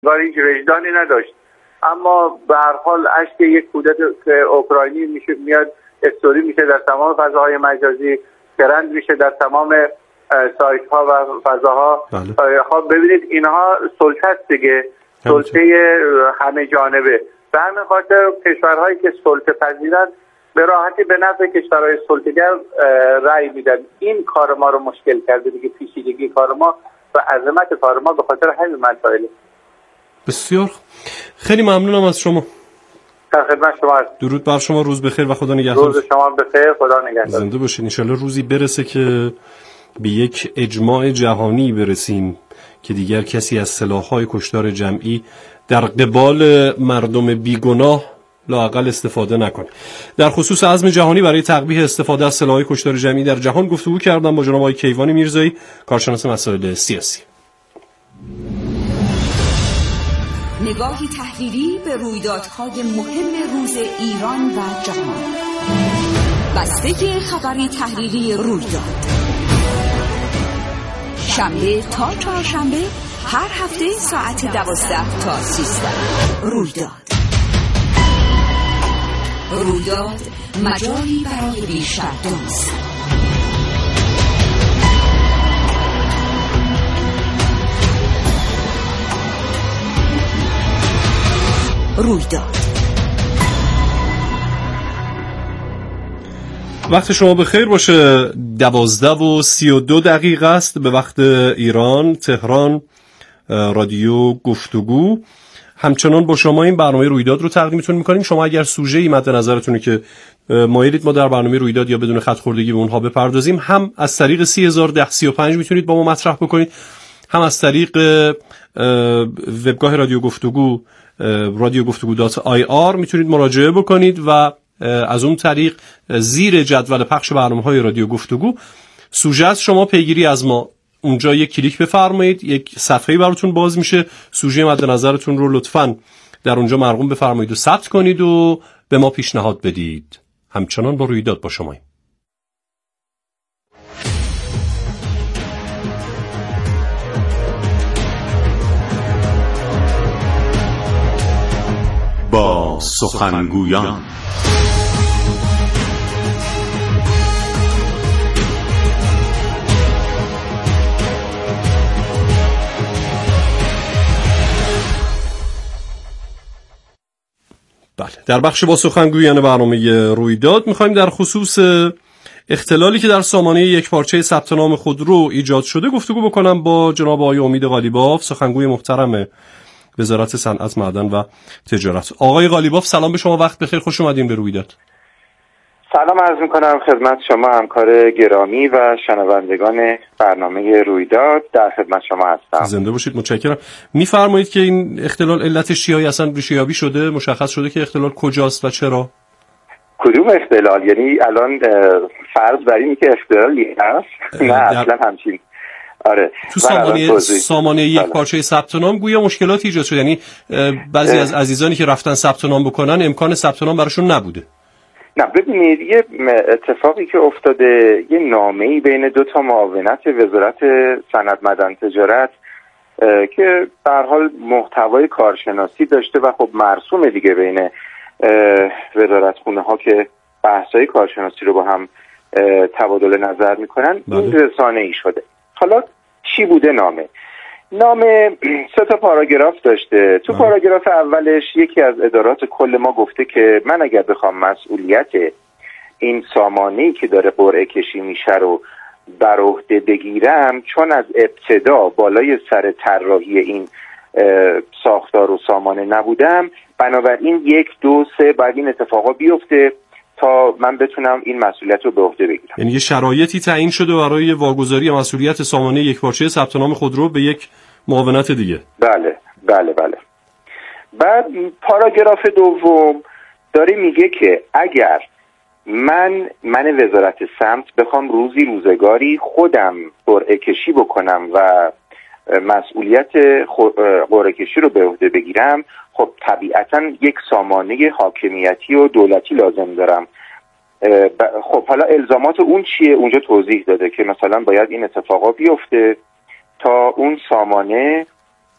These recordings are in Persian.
هیچ وجدانی نداشت. اما به هر حال اشک یک کودک اوکراینی میاد استوری میشه در تمام فضاهای مجازی، ترند میشه در تمام سایت ها و فضاها. خب ببینید اینها سلطه است دیگه، سلطه همه جانبه. به همین خاطر کشورهایی که سلطه پذیرند به راحتی به نفع کشورهای سلطه‌گر رأی میدن. این کار ما رو مشکل کرده دیگه، پیچیدگی کار ما و عظمت کار ما به خاطر همین مسائل. بسیار خیلی ممنونم از شما. در خدمت شما هستم. درود بر شما، روز بخیر و خدا نگهدار. روز شما بخیر، خدا نگهدار. زنده باشین. ان شاءالله روزی برسه که به یک اجماع جهانی برسیم که دیگر کسی از سلاح‌های کشتار جمعی در قبال مردم بیگناه لااقل استفاده نکنه. در خصوص عزم جهانی برای تقبیح استفاده از سلاح‌های کشتار جمعی در جهان گفتگو کردم با جناب آقای کیوان میرزایی، کارشناس مسائل سیاسی. نگاهی تحلیلی به رویدادهای مهم روز ایران و جهان. بستگی خبری تحلیلی رویداد. شنبه تا چهارشنبه هر هفته ساعت 12 تا 13. رویداد مجالی برای بیشتر دانستن. رویداد. وقت شما بخیر باشه. 12:32 است به وقت ایران، تهران. رادیو گفتگو همچنان با شما این برنامه رویداد رو تقدیمتون میکنیم. شما اگر سوژه‌ای مد نظرتونه که مایلید ما در برنامه رویداد یا بدون خط خوردگی به اونها بپردازیم، هم از طریق 301035 میتونید با ما مطرح بکنید، هم از طریق وبگاه رادیو گفتگو radiogoftugou.ir میتونید مراجعه بکنید و از اون طریق زیر جدول پخش برنامه‌های رادیو گفتگو سوژه از شما پیگیری از ما. اونجا یک کلیک بفرمایید، یک صفحه‌ای براتون باز میشه، سوژه مد نظرتون رو لطفاً در اونجا مرقوم بفرمایید و ثبت کنید و به ما پیشنهاد بدید. همچنان با رویداد با شماییم. با سخنگویان بله، در بخش با سخنگویان برنامه رویداد میخوایم در خصوص اختلالی که در سامانه یک پارچه ثبت نام خودرو ایجاد شده گفتگو بکنم با جناب آقای امید قالیباف، سخنگوی محترم وزارت صنعت، معدن و تجارت. آقای قالیباف سلام به شما، وقت بخیر، خوش اومدین به رویداد. سلام عرض میکنم خدمت شما همکار گرامی و شنوندگان برنامه رویداد، در خدمت شما هستم. زنده باشید، متشکرم. میفرمایید که این اختلال علتش چیه؟ اصلا ریشه‌یابی شده؟ مشخص شده که اختلال کجاست و چرا؟ کدوم اختلال؟ یعنی الان فرض بر اینه که اختلالی هست؟ نه اصلا همچین. آره، تو سامانه یک پارچه ثبت نام گویا مشکلاتی ایجاد شد، یعنی بعضی از عزیزانی که رفتن ثبت نام بکنن امکان ثبت نام براشون نبوده. نه ببینید، یه اتفاقی که افتاده، یه نامه‌ای بین دو تا معاونت وزارت صنعت، معدن، تجارت که به هر حال محتوای کارشناسی داشته و خب مرسومه دیگه بین وزارتخونه ها که بحث‌های کارشناسی رو با هم تبادل نظر میکنن. این رسانه‌ای شده. حالا چی بوده نامه 3 تا پاراگراف داشته. تو پاراگراف اولش یکی از ادارات کل ما گفته که من اگر بخوام مسئولیت این سامانه‌ای که داره قرعه کشی میشه رو بر عهده بگیرم، چون از ابتدا بالای سر طراحی این ساختار و سامانه نبودم، بنابراین 1 2 3 بعد این اتفاقا بیفته تا من بتونم این مسئولیت رو به عهده بگیرم. یعنی یه شرایطی تعیین شده برای واگذاری مسئولیت سامانه یک پارچه ثبت نام خودرو به یک معاونت دیگه. بله. بعد پاراگراف دوم داره میگه که اگر من وزارت سمت بخوام روزگاری خودم قرعه کشی بکنم و مسئولیت قرعه کشی رو به عهده بگیرم، خب طبیعتاً یک سامانه حاکمیتی و دولتی لازم دارم. خب حالا الزامات اون چیه؟ اونجا توضیح داده که مثلا باید این اتفاقا بیفته تا اون سامانه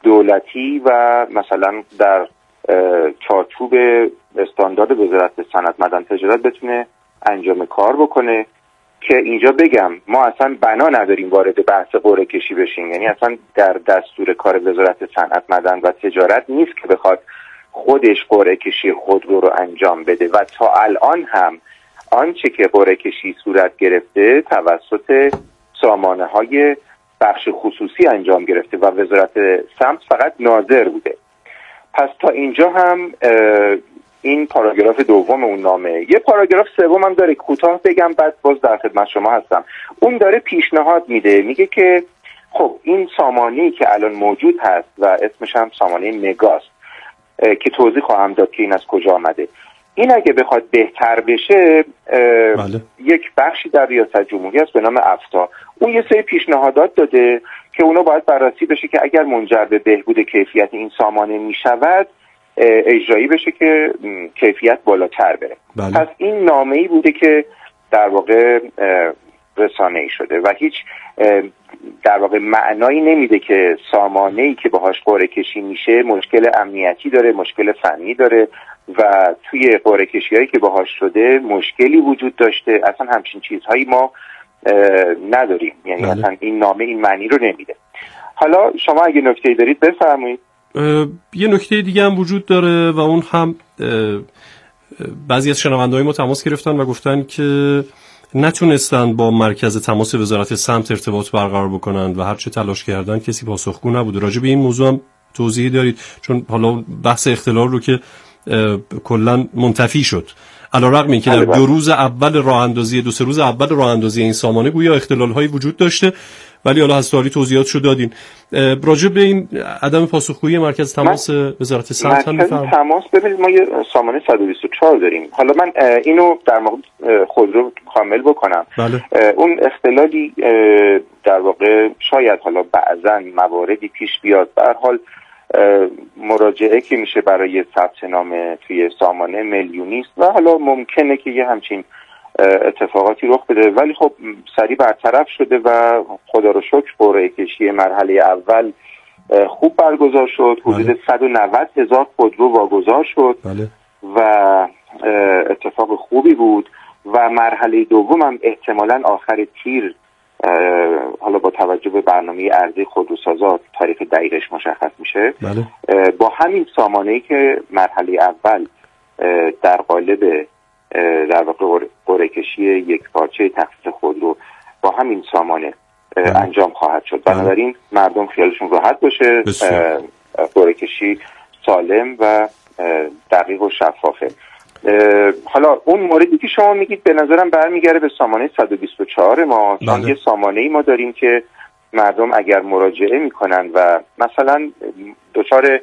دولتی و مثلا در چارچوب استاندارد وزارت صنعت معدن تجارت بتونه انجام کار بکنه. که اینجا بگم ما اصلا بنا نداریم وارد بحث قرعه کشی بشیم، یعنی اصلا در دستور کار وزارت صنعت معدن و تجارت نیست که بخواد خودش قرعه کشی خودرو رو انجام بده و تا الان هم آنچه که قرعه کشی صورت گرفته توسط سامانه های بخش خصوصی انجام گرفته و وزارت سمت فقط ناظر بوده. پس تا اینجا هم این پاراگراف دوم اون نامه. یه پاراگراف سوم هم داره، کوتاه بگم بعد باز در خدمت شما هستم. اون داره پیشنهاد میده، میگه که خب این سامانه‌ای که الان موجود هست و اسمش هم سامانه مگاست که توضیح خواهم داد که این از کجا آمده، این اگه بخواد بهتر بشه یک بخشی در ریاست جمهوری است به نام افتا. اون یه سری پیشنهادات داده که اونا باید بررسی بشه که اگر منجر به بهبود کیفیت این سامانه میشود اجرایی بشه که کیفیت بالاتر بره. پس این نامه‌ای بوده که در واقع رسانه‌ای شده و هیچ در واقع معنایی نمیده که سامانه‌ای که باهاش قرعه کشی میشه مشکل امنیتی داره، مشکل فنی داره و توی قرعه کشی‌هایی که باهاش شده مشکلی وجود داشته. اصلا همچین چیزهایی ما نداریم، یعنی اصلا این نامه این معنی رو نمیده. حالا شما اگه نکته‌ای دارید بفرمایید. یه نکته دیگه هم وجود داره و اون هم بعضی از شنونده‌های ما تماس گرفتن و گفتن که نتونستن با مرکز تماس وزارت سمت ارتباط برقرار بکنن و هر چه تلاش کردن کسی پاسخگو نبوده. راجع به این موضوع هم توضیحی دارید؟ چون حالا بحث اختلال رو که کلا منتفی شد، علی‌رغم اینکه در 2 روز اول راه اندازی 2-3 روز اول راه اندازی این سامانه گویا اختلال‌هایی وجود داشته، ولی حالا هستاری توضیحاتشو دادین. راجع به این عدم پاسخگویی مرکز تماس وزارت سمت هم مرکز تماس ببینید ما یه سامانه 124 داریم. حالا من اینو در مورد خودرو کامل بکنم. اون اختلالی در واقع شاید حالا بعضاً مواردی پیش بیاد، به هر حال مراجعه که میشه برای ثبت نام توی سامانه میلیونی است و حالا ممکنه که یه همچین اتفاقاتی رخ بده، ولی خب سریع برطرف شده و خدا رو شکر قرعه کشی مرحله اول خوب برگزار شد. حدود 190,000 خودرو واگذار شد و اتفاق خوبی بود و مرحله دوم هم احتمالاً آخر تیر حالا با توجه به برنامه عرضه خودروسازا تاریخ دقیقش مشخص میشه. با همین سامانه‌ای که مرحله اول در قالب در واقع قرعه کشی یک پارچه تخصیص خودرو با همین سامانه انجام خواهد شد. بنابراین مردم خیالشون راحت باشه، قرعه کشی سالم و دقیق و شفافه. حالا اون موردی که شما میگید به نظرم برمیگره به سامانه 124 ما. چون یه سامانه‌ای ما داریم که مردم اگر مراجعه میکنن و مثلا دچار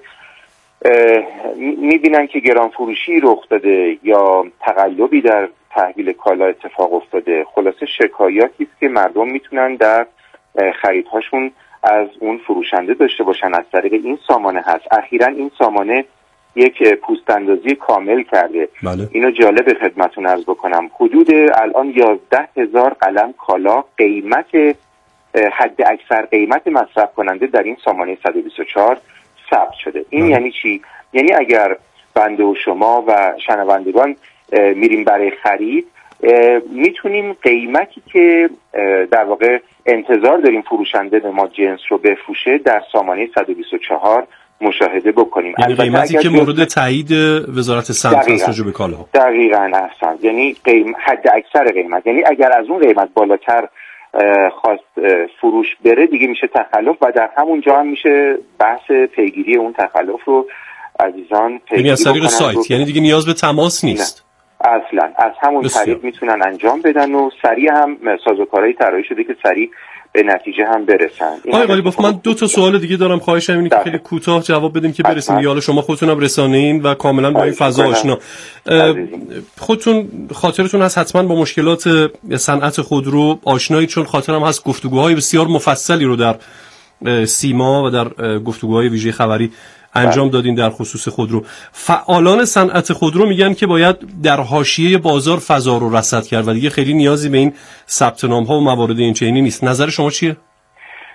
میبینن که گران فروشی رخ داده یا تقلبی در تحویل کالا اتفاق افتاده، خلاصه شکایاتی است که مردم میتونن در خریدهاشون از اون فروشنده داشته باشن، از طریق این سامانه هست. اخیراً این سامانه یک پوست‌اندازی کامل کرده. اینو جالب خدمتتون عرض بکنم، حدود الان 11,000 قلم کالا قیمت حد اکثر قیمت مصرف کننده در این سامانه 124 ثبت شده. این یعنی چی؟ یعنی اگر بنده و شما و شنوندگان میریم برای خرید، میتونیم قیمتی که در واقع انتظار داریم فروشنده به ما جنس رو بفروشه در سامانه 124 مشاهده بکنیم. یعنی قیمتی که مورد تایید وزارت سمت هست راجع به کالاها. دقیقاً احسن. یعنی حد اکثر قیمت، یعنی اگر از اون قیمت بالاتر خواست فروش بره دیگه میشه تخلف و در همون جا هم میشه بحث پیگیری اون تخلف رو عزیزان پیگیری یعنی از طریق سایت، یعنی دیگه نیاز به تماس نیست. اصلا از همون طریق میتونن انجام بدن و سریع هم سازوکارهای طراحی شده که سریع به نتیجه هم برسن. آقای قالیباف، من 2 تا سوال دیگه دارم، خواهشم اینه که خیلی کوتاه جواب بدیم که برسیم. یا شما خودتون هم رسانه‌این و کاملا با این فضا آشنا. خودتون خاطرتون هست حتما با مشکلات صنعت خودرو آشنایی، چون خاطرم هست گفتگوهای بسیار مفصلی رو در سیما و در گفتگوهای ویژه خبری انجام دادین در خصوص خودرو. فعالان صنعت خودرو میگن که باید در حاشیه بازار فضا رو رصد کرد و دیگه خیلی نیازی به این ثبت نام‌ها و موارد این چنینی نیست. نظر شما چیه؟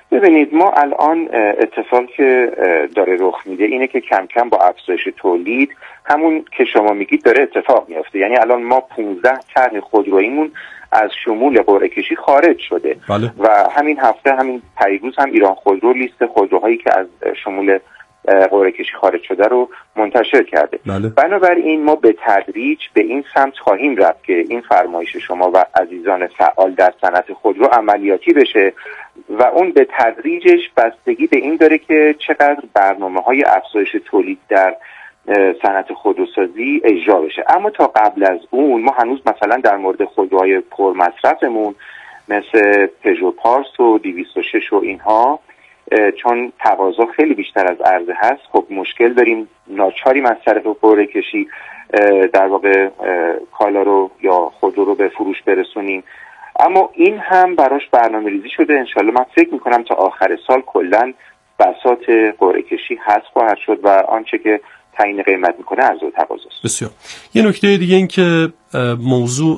ببینید ما الان اتفاقی که داره رخ میده اینه که کم کم با افزایش تولید همون که شما میگید داره اتفاق میفته. یعنی الان ما 15 طرح خودروییمون از شمول قرعه کشی خارج شده. بله. و همین هفته همین پیروز هم ایران خودرو لیست خودروهایی که از شمول قرعه کشی خارج شده رو منتشر کرده. بله. بنابراین ما به تدریج به این سمت خواهیم رفت که این فرمایش شما و عزیزان فعال در صنعت خودرو عملیاتی بشه و اون به تدریجش بستگی به این داره که چقدر برنامه‌های افزایش تولید در صنعت خودروسازی اجرا بشه. اما تا قبل از اون ما هنوز مثلا در مورد خودروهای پرمصرفمون مثل پژو پارس و 206 و اینها چون تقاضا خیلی بیشتر از عرضه هست، خب مشکل داریم، ناچاریم از طریق قرعه کشی در واقع کالا رو یا خودرو رو به فروش برسونیم. اما این هم براش برنامه ریزی شده. انشالله من فکر میکنم تا آخر سال کلن بساط قرعه کشی حذف خواهد شد و آنچه که تعیین قیمت میکنه عرضه و تقاضاست. بسیار. یه نکته دیگه این که موضوع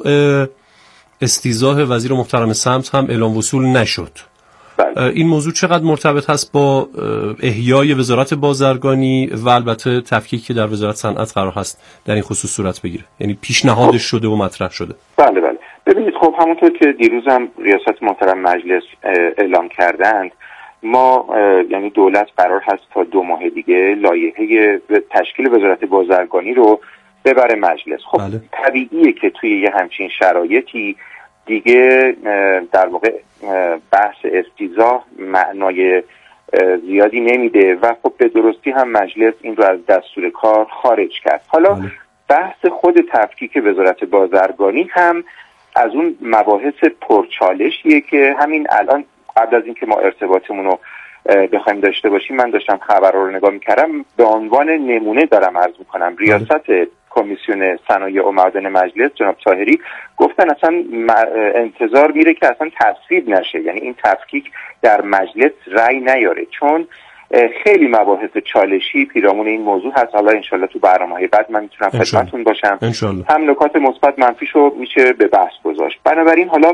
استیضاح وزیر محترم سمت هم اعلام وصول نشد. بله. این موضوع چقدر مرتبط هست با احیای وزارت بازرگانی و البته تفکیکی که در وزارت صنعت قرار هست در این خصوص صورت بگیره؟ یعنی پیشنهادش شده و مطرح شده. بله. ببینید خب همونطور که دیروز هم ریاست محترم مجلس اعلام کردند، ما یعنی دولت قرار هست تا 2 ماه دیگه لایحه تشکیل وزارت بازرگانی رو ببره مجلس. خب بله. طبیعیه که توی یه همچین شرایطی دیگه در واقع بحث استیضاح معنای زیادی نمیده و خب به درستی هم مجلس این رو از دستور کار خارج کرد. حالا بله. بحث خود تفکیک وزارت بازرگانی هم از اون مباحث پرچالشیه که همین الان قبل از اینکه ما ارتباطمون رو بخوایم داشته باشیم من داشتم خبر رو نگاه میکردم، به عنوان نمونه دارم عرض میکنم. ریاست کمیسیون صنایع و معادن مجلس جناب طاهری گفتن اصلا انتظار میره که اصلا تصویب نشه، یعنی این تفکیک در مجلس رأی نیاره، چون خیلی مباحث چالشی پیرامون این موضوع هست. حالا انشالله تو برنامه‌های بعد من میتونم خدمتتون باشم. هم نکات مثبت منفیشو میشه به بحث گذاشت. بنابراین حالا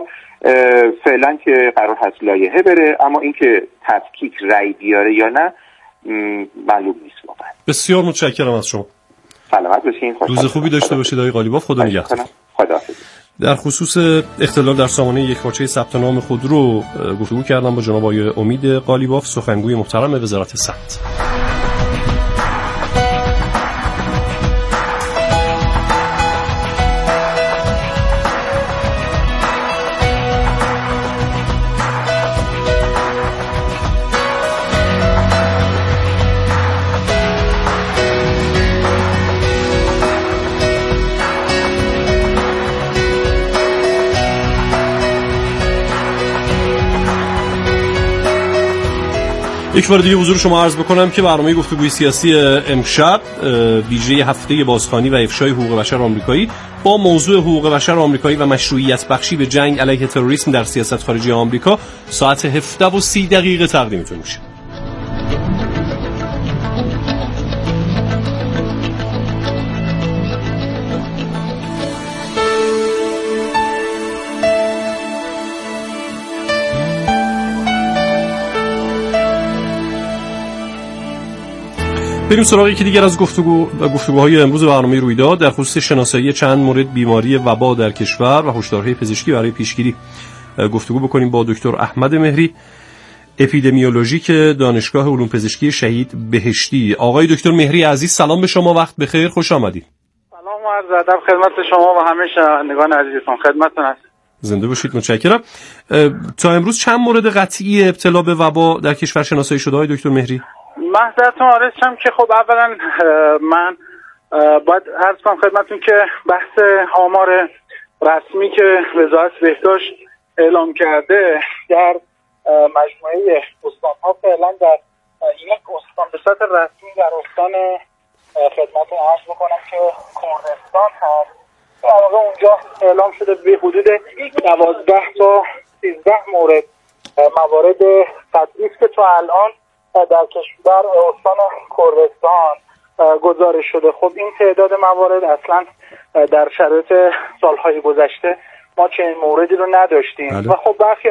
فعلا که قرار هست لایحه بره، اما اینکه تفکیک رأی بیاره یا نه معلوم نیست واقعا. بسیار متشکرم از شما. سلامت باشین. روز خوبی داشته باشید آقای قالیباف. خدا نگهدار. خداحافظ. در خصوص اختلال در سامانه یک پارچه ثبت نام خودرو گفتگو کردم با جناب آقای امید قالیباف، سخنگوی محترم وزارت صنعت. یک بار دیگه حضور شما عرض بکنم که برنامه گفتگوی سیاسی امشب ویژه هفته بازخوانی و افشای حقوق بشر آمریکایی با موضوع حقوق بشر آمریکایی و مشروعیت بخشی به جنگ علیه تروریسم در سیاست خارجی آمریکا ساعت 17:30 تقدیمتون میشه. بریم سراغ یکی دیگر از گفتگوهای امروز برنامه رویداد در خصوص شناسایی چند مورد بیماری وبا در کشور و هشدارهای پزشکی برای پیشگیری گفتگو بکنیم با دکتر احمد مهری، اپیدمیولوژیک دانشگاه علوم پزشکی شهید بهشتی. آقای دکتر مهری عزیز سلام به شما، وقت بخیر، خوش آمدید. سلام و عرض ادب خدمت شما و همه شنوندگان عزیزتون، خدمتتون هستم. زنده باشید، متشکرم. تا امروز چند مورد قطعی ابتلا به وبا در کشور شناسایی شده های دکتر مهری؟ محضرتون آرزشم که خب اولا من باید عرض کنم خدمتتون که بحث آمار رسمی که وزارت بهداشت اعلام کرده در مجموعه استان‌ها فعلا در یک استان به صورت رسمی در استان خدمتتون عرض میکنم که کردستان هست. در واقع اونجا اعلام شده به حدود 12 تا 13 مورد موارد قطعی که تا الان در کشور استان کردستان گزارش شده. خب این تعداد موارد اصلا در شرایط سالهای گذشته ما چنین موردی رو نداشتیم. و خب برخی از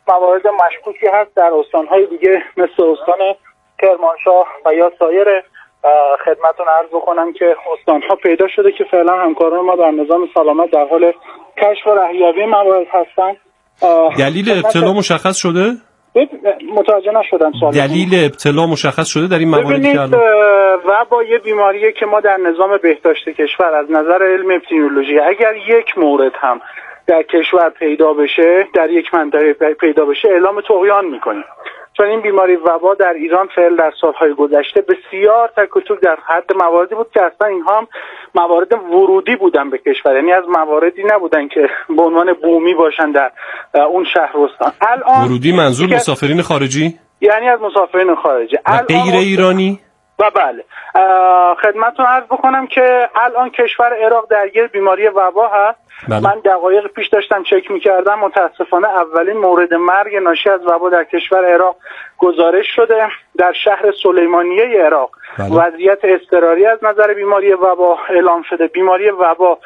موارد مشکوکی هست در استانهای دیگه مثل استان کرمانشاه و یا سایر خدمتتون عرض بکنم که استانها پیدا شده که فعلا همکاران ما در نظام سلامت در حال کشف و رهیابی موارد هستن. دلیل ابتلا مشخص شده؟ متوجه نشدم سوال. دلیل ابتلا مشخص شده در این مواردی که و با یه بیماریه که ما در نظام بهداشت کشور از نظر علم اپیدمیولوژی اگر یک مورد هم در کشور پیدا بشه، در یک منطقه پیدا بشه، اعلام طغیان میکنیم. چون این بیماری وبا در ایران فعلا در سالهای گذشته بسیار تک و توک در حد مواردی بود که اصلا اینها هم موارد ورودی بودن به کشور، یعنی از مواردی نبودن که به عنوان بومی باشن در اون شهرستان. الان ورودی منظور مسافرین خارجی؟ یعنی از مسافرین خارجی غیر ایرانی؟ و بله خدمتتون عرض بکنم که الان کشور عراق درگیر بیماری وبا هست. بله. من دقایق پیش داشتم چک می‌کردم، متاسفانه اولین مورد مرگ ناشی از وبا در کشور عراق گزارش شده در شهر سلیمانیه عراق. بله. وضعیت اضطراری از نظر بیماری وبا اعلام شده. بیماری وبا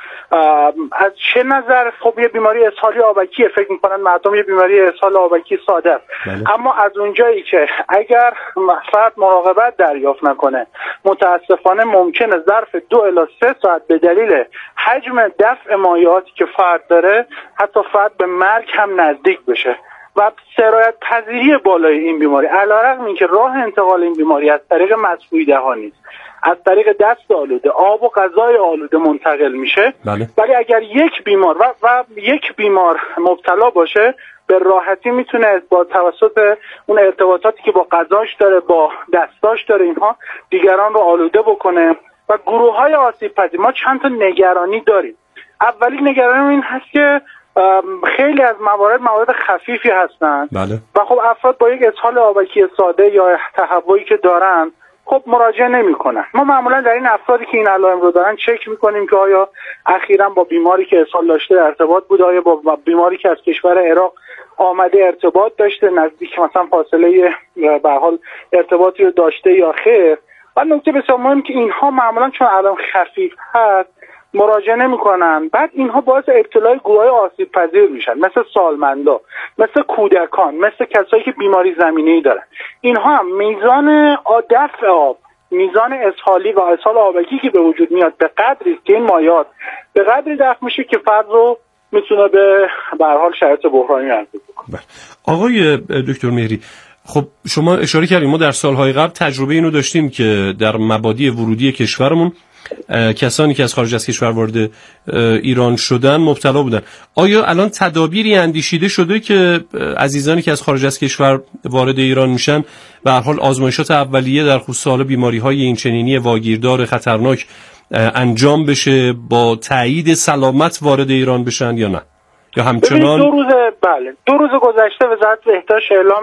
از چه نظر؟ خب یه بیماری اسهالی آبکیه، فکر می‌کنن مردم یه بیماری اسهال آبکی ساده است. بله. اما از اونجایی که اگر فرد مراقبت دریافت نکنه متاسفانه ممکنه ظرف 2 الی 3 ساعت به دلیل حجم دفع مایعاتی که فرد داره حتی فرد به مرگ هم نزدیک بشه و سرایت پذیری بالای این بیماری علیرغم اینکه راه انتقال این بیماری از طریق مسمومی دهانی است، از طریق دست آلوده، آب و غذای آلوده منتقل میشه. بله. ولی اگر یک بیمار و یک بیمار مبتلا باشه به راحتی میتونه با توسط اون ارتباطاتی که با غذاش داره، با دستاش داره، اینها دیگران رو آلوده بکنه. و گروه‌های آسیب پذیر ما چند تا نگرانی داریم. اولی نگرانی این هست که خیلی از موارد خفیفی هستن. بله. و خب افراد با یک اسهال آبکی ساده یا تهوعی که دارن خب مراجعه نمی‌کنن. ما معمولا در این افرادی که این علائم رو دارن چک می‌کنیم که آیا اخیراً با بیماری که اسهال داشته در ارتباط بوده، آیا با بیماری که از کشور عراق آمده ارتباط داشته، نزدیک مثلا فاصله به حال ارتباطی رو داشته یا خیر. و نکته بسیار مهم که اینها معمولا چون علائم خفیف هست مراجعه نمی‌کنن، بعد اینها باعث ابتلای گروه‌های آسیب پذیر میشن، مثل سالمندا، مثل کودکان، مثل کسایی که بیماری زمینه‌ای دارن. اینها هم میزان دفع آب، میزان اسهالی و اسهال آبکی که به وجود میاد به قدری است که این مایعات به قدری دفع میشه که فرد رو میتونه به هر حال شرایط بحرانی عرضه کنه. آقای دکتر مهری، خب شما اشاره کردیم ما در سالهای قبل تجربه اینو داشتیم که در مبادی ورودی کشورمون کسانی که از خارج از کشور وارد ایران شدن مبتلا بودن. آیا الان تدابیری اندیشیده شده که عزیزانی که از خارج از کشور وارد ایران میشن به هر حال آزمایشات اولیه در خصوص حال بیماری‌های این چنینی واگیردار خطرناک انجام بشه با تایید سلامت وارد ایران بشن یا نه؟ یا همچنان 2 روز گذشته وزارت بهداشت اعلام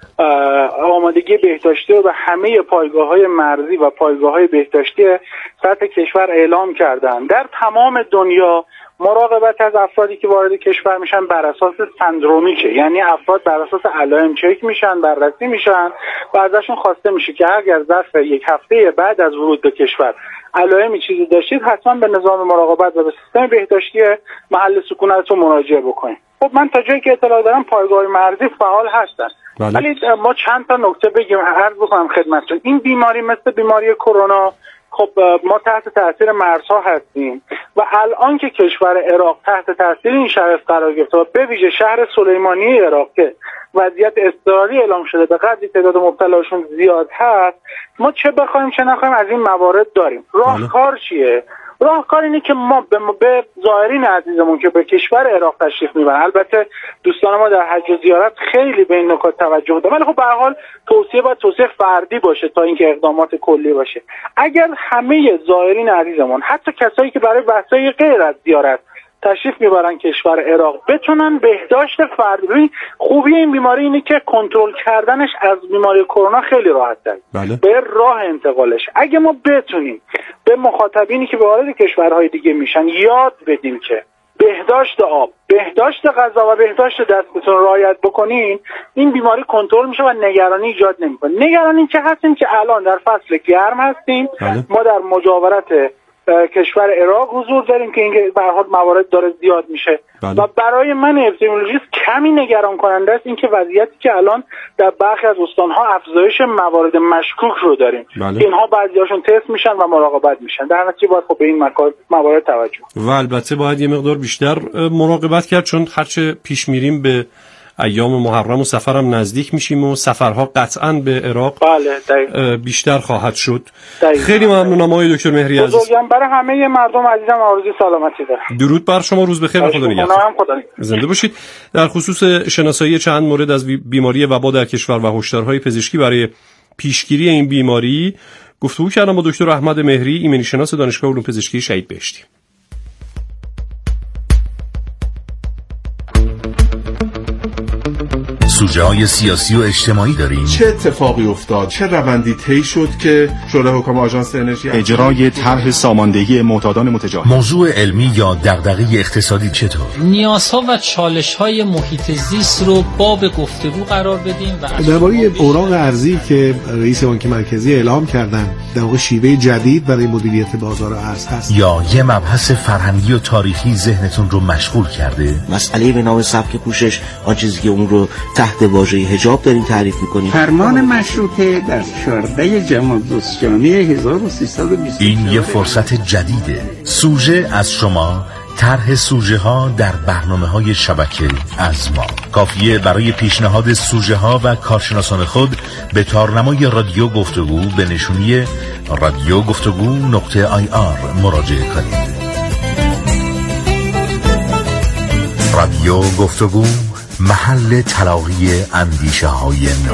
آمادگی بهداشتی رو به همه پایگاه‌های مرزی و پایگاه‌های بهداشتی سطح کشور اعلام کردن. در تمام دنیا مراقبت از افرادی که وارد کشور میشن بر اساس سندرومیکه، یعنی افراد بر اساس علائم چک میشن، بررسی میشن و ازشون خواسته میشه که اگر ظرف 1 هفته بعد از ورود به کشور علائمی چیزی داشتید حتما به نظام مراقبت و به سیستم بهداشتی محل سکونتتون مراجعه بکنید. خب من تا جایی که اطلاع دارم پایگاه مرزی فعال هستن. ولی ما چند تا نکته بگیم عرض بکنم خدمتتون. این بیماری مثل بیماری کرونا، خب ما تحت تاثیر مرزها هستیم و الان که کشور عراق تحت تاثیر این شرایط قرار گرفته و به ویژه شهر سلیمانیه عراق که وضعیت اضطراری اعلام شده به قدری تعداد مبتلاشون زیاد هست، ما چه بخوایم چه نخوایم از این موارد داریم. راهکار چیه؟ راهکار اینه که ما به زائرین عزیزمون که به کشور عراق تشریف میبرن، البته دوستان ما در حج و زیارت خیلی به این نکات توجه دارن، ولی خب به هر حال توصیه فردی باشه تا اینکه اقدامات کلی باشه. اگر همه زائرین عزیزمون، حتی کسایی که برای بحث‌های غیر از زیارت تشریف میبرن کشور عراق، بتونن بهداشت فردی، خوبی این بیماری اینه که کنترل کردنش از بیماری کرونا خیلی راحت‌تره. به راه انتقالش اگه ما بتونیم به مخاطبینی که وارد کشورهای دیگه میشن یاد بدیم که بهداشت آب، بهداشت غذا و بهداشت دستتون رعایت بکنین، این بیماری کنترل میشه و نگرانی ایجاد نمیکنه. نگرانی که هستیم که الان در فصل گرم هستیم، ما در مجاورت کشور عراق حضور داریم که این به هر حال موارد داره زیاد میشه. و برای من اپیدمیولوژیست کمی نگران کننده است اینکه وضعیتی که الان در برخی از استان‌ها افزایش موارد مشکوک رو داریم. اینها بعضی‌هاشون تست میشن و مراقبت میشن. در نتیجه باید خب به این موارد توجه. و البته باید یه مقدار بیشتر مراقبت کرد، چون هرچه پیش میریم به ایام محرم و سفرم نزدیک میشیم و سفرها قطعاً به عراق بیشتر خواهد شد. خیلی ممنونم آقای دکتر مهری عزیز. برای همه مردم عزیزم آرزوی سلامتی دارم. درود بر شما، روز بخیر و خدا نگهدار. زنده باشید. در خصوص شناسایی چند مورد از بیماری وبا در کشور و هشدارهای پزشکی برای پیشگیری این بیماری گفتگو کردم با دکتر احمد مهری، ایمنی شناس دانشگاه علوم پزشکی شهید بهشتی. سوژه‌های سیاسی و اجتماعی داریم. چه اتفاقی افتاد؟ چه روندی طی شد که شورای حکام آژانس انرژی اجرای طرح ساماندهی معتادان متجاوز؟ موضوع علمی یا دغدغه اقتصادی چطور؟ نیازها و چالش‌های محیط زیست رو باب گفتگو قرار بدیم و درباره اوراق ارزی که رئیس بانک مرکزی اعلام کردن، در واقع شیوه جدید برای مدیریت بازار ارز هست. یا یه مبحث فرهنگی و تاریخی ذهنتون رو مشغول کرده؟ مسئله به نام سبک پوشش، آن چیزی که اون رو تحت واژه حجاب داریم تعریف می‌کنیم. فرمان مشروطه در 14 جمادی 1320. این یه فرصت جدیده. سوژه از شما، طرح سوژه ها در برنامه‌های شبکه از ما. کافیه برای پیشنهاد سوژه ها و کارشناسان خود به تارنمای رادیو گفتگو به نشونی radiogفتگو.ir مراجعه کنید. رادیو گفتگو، محل تلاقی اندیشه های نو.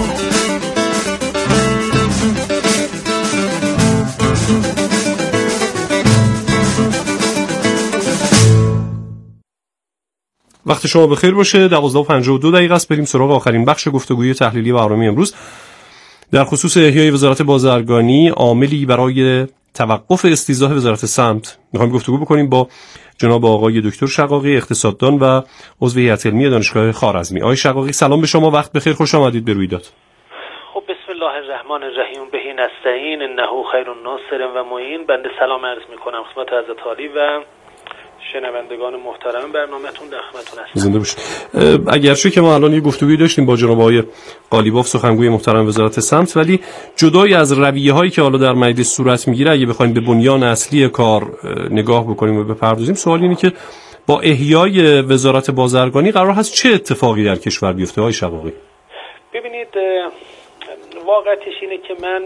وقت شما بخیر باشه. 12:52 است. بریم سراغ آخرین بخش گفتگوی تحلیلی برنامه امروز در خصوص احیای وزارت بازرگانی، عاملی برای توقف استیضاح وزارت سمت. میخوایم گفتگو بکنیم با جناب آقای دکتر شقاقی، اقتصاددان و عضو هیئت علمی دانشگاه خوارزمی. آقای شقاقی سلام به شما، وقت بخیر، خوش آمدید به رویداد. خب بسم الله الرحمن الرحیم، بهی نستعین، انه خیر الناصر و معین. بنده سلام عرض میکنم خدمت حضرت عالی و شنوندگان محترم برنامه‌تون، در خدمتتون هستم. زنده باشید. اگرچه که ما الان یه گفتگویی داشتیم با جناب آقای قالیباف، سخنگوی محترم وزارت سمت، ولی جدای از رویه‌هایی که حالا در مجلس صورت میگیره، اگه بخوایم به بنیان اصلی کار نگاه بکنیم و بپردازیم، سوال اینه که با احیای وزارت بازرگانی قرار هست چه اتفاقی در کشور بیفته های شقاقی؟ ببینید، واقعیتش اینه که من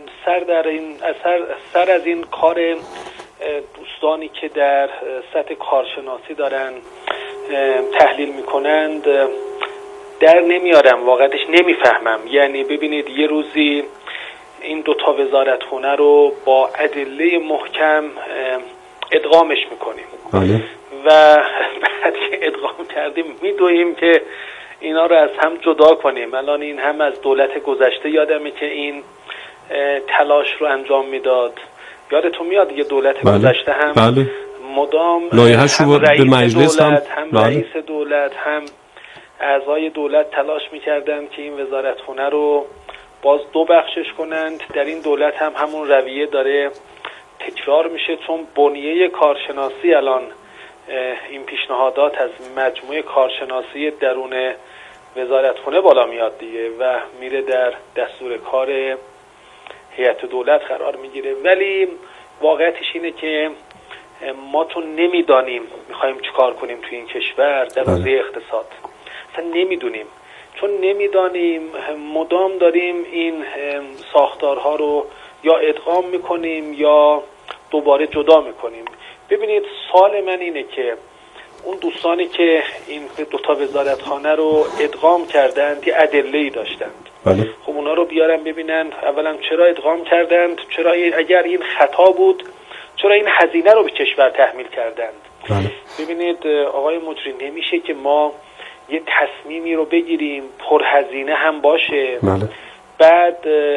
سر از این کار دوستانی که در سطح کارشناسی دارن تحلیل میکنند در نمیارم، واقعیتش نمیفهمم. یعنی ببینید، یه روزی این دوتا وزارتخونه رو با ادله محکم ادغامش میکنیم و بعد که ادغام کردیم میدویم که اینا رو از هم جدا کنیم. الان این هم از دولت گذشته یادمه که این تلاش رو انجام میداد. یادتون میاد یه دولت گذشته هم مدام هم رئیس مجلس دولت هم رئیس دولت هم اعضای دولت تلاش میکردن که این وزارتخونه رو باز دو بخشش کنند. در این دولت هم همون رویه داره تکرار میشه، چون بنیه کارشناسی الان این پیشنهادات از مجموعه کارشناسی درون وزارتخونه بالا میاد دیگه و میره در دستور کار هیئت دولت قرار میگیره. ولی واقعیتش اینه که ما تو نمیدانیم میخوایم چیکار کنیم تو این کشور در حوزه اقتصاد. اصلا نمیدونیم، چون نمیدانیم مدام داریم این ساختارها رو یا ادغام میکنیم یا دوباره جدا میکنیم. ببینید، سوال من اینه که اون دوستانی که این دوتا وزارتخانه رو ادغام کردند یه ادله‌ای داشتند. خب اونا رو بیارن ببینن اولا چرا ادغام کردند، چرا اگر این خطا بود چرا این هزینه رو به کشور تحمیل کردند. ببینید آقای مجری، نمیشه که ما یه تصمیمی رو بگیریم پرهزینه هم باشه، بعد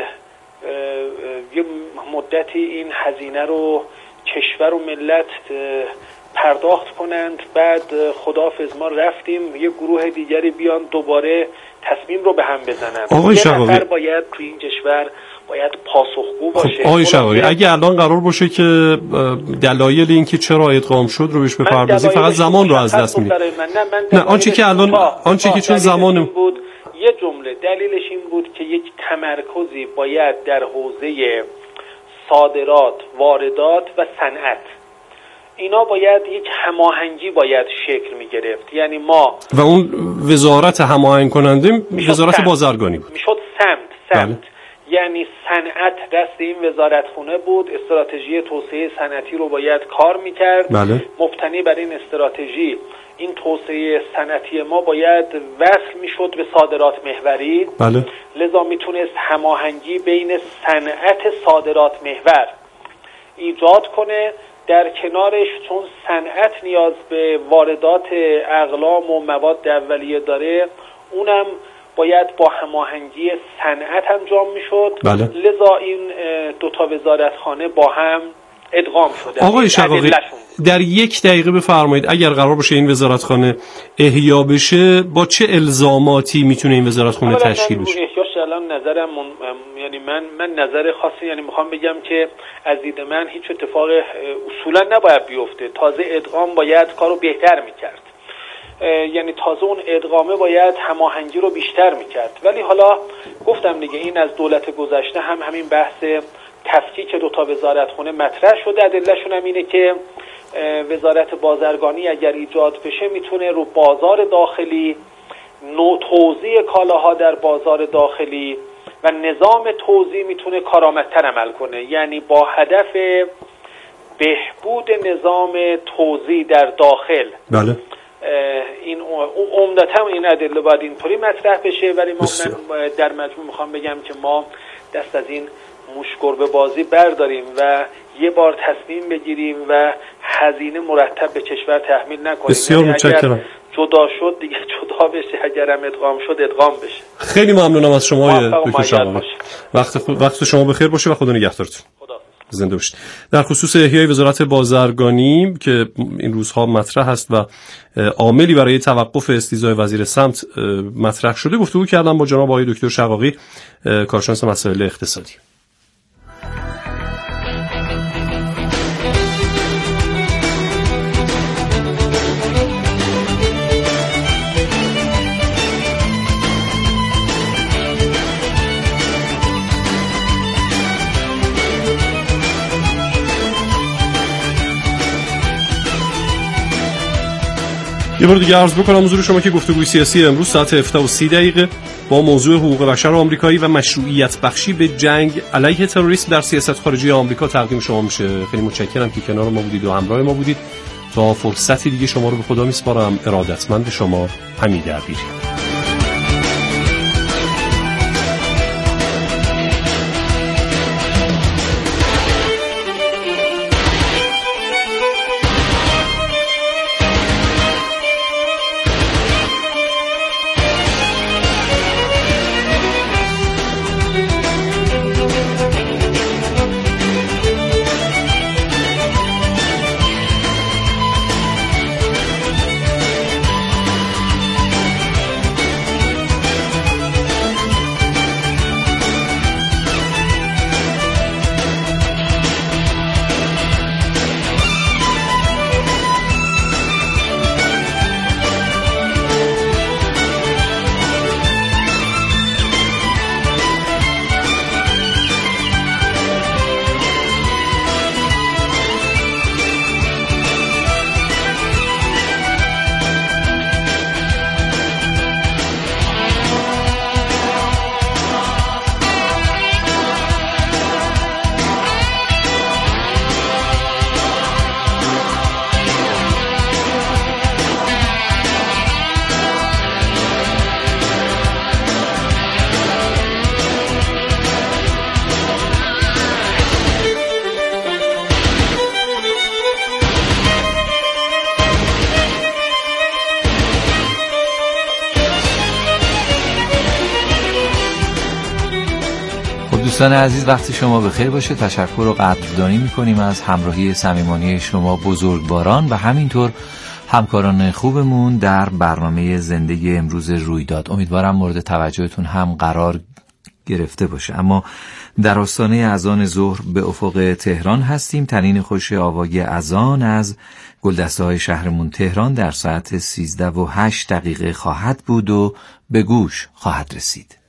یه مدتی این هزینه رو کشور و ملت پرداخت کنند، بعد خداحافظ ما رفتیم، یه گروه دیگری بیان دوباره تصمیم رو به هم بزنن. آقای یه نفر باید توی این کشور باید پاسخگو باشه. آقای شقاقی اگه الان قرار باشه که دلایل اینکه چرا ادغام شد رو بهش بپردازی، فقط زمان رو از دست میدید. نه آنچه که الان چون زمان بود، یه جمله دلیلش این بود که یک تمرکزی باید در حوزه صادرات، واردات و صنعت، اینا باید یک هماهنگی باید شکل می گرفت. یعنی ما و اون وزارت هماهنگ کننده وزارت بازرگانی بود، میشد سمت بله. یعنی صنعت دست این وزارتخونه بود، استراتژی توسعه صنعتی رو باید کار میکرد. بله. مبتنی بر این استراتژی این توسعه صنعتی ما باید وصل میشد به صادرات محوری. بله. لذا میتونست هماهنگی بین صنعت صادرات محور ایجاد کنه. در کنارش چون صنعت نیاز به واردات اقلام و مواد اولیه داره، اونم باید با هماهنگی صنعت انجام میشد. بله. لذا این دوتا وزارتخانه با هم ادغام شده. آقای شقاقی در 1 دقیقه بفرمایید اگر قرار باشه این وزارتخانه احیا بشه با چه الزاماتی میتونه این وزارتخانه تشکیل بشه؟ احیاش الان نظرم یعنی من نظر خاصی یعنی میخوام بگم که از دید من هیچ اتفاق اصولا نباید بیفته. تازه ادغام باید کارو بهتر میکرد. یعنی تازه اون ادغامه باید هماهنگی رو بیشتر میکرد. ولی حالا گفتم دیگه این از دولت گذشته هم همین بحث تفکیک دوتا وزارتخونه مطرح شده. ادله‌شون هم اینه که وزارت بازرگانی اگر ایجاد بشه میتونه رو بازار داخلی، نوع توزیع کالاها در بازار داخلی و نظام توزیع میتونه کارآمدتر عمل کنه. یعنی با هدف بهبود نظام توزیع در داخل. بله. این عمدتاً این ادله باید اینطوری مطرح بشه. ولی من در مجموع میخوام بگم که ما دست از این موشگربه بازی برداریم و یه بار تصمیم بگیریم و هزینه مرتب به کشور تحمیل نکنیم. بسیار متشکرم. جدا شد دیگه جدا بشه، اگرم ادغام شد ادغام بشه. خیلی ممنونم از شما دکتر شقاقی. وقت شما بخیر باشه و خدا نگهدارتون. زنده باشید. در خصوص احیای وزارت بازرگانی که این روزها مطرح است و عاملی برای توقف استیضاح وزیر سمت مطرح شده گفتگو کردم با جناب آقای دکتر شقاقی، کارشناس مسائل اقتصادی. یه بار دیگه عرض بکنم حضور شما که گفتگوی سیاسی امروز ساعت 7:30 با موضوع حقوق بشر آمریکایی و مشروعیت بخشی به جنگ علیه تروریسم در سیاست خارجی آمریکا تقدیم شما میشه. خیلی متشکرم که کنار ما بودید و همراه ما بودید. تا فرصتی دیگه شما رو به خدا میسپارم. ارادتمند شما، حمید عبیری. دوستان عزیز وقت شما بخیر باشه. تشکر و قدردانی میکنیم از همراهی صمیمانه شما بزرگواران و همینطور همکاران خوبمون در برنامه زنده امروز رویداد. امیدوارم مورد توجهتون هم قرار گرفته باشه. اما در آستانه اذان ظهر به افق تهران هستیم. تنین خوش آوای اذان از گلدسته‌های شهرمون تهران در ساعت 13:08 خواهد بود و به گوش خواهد رسید.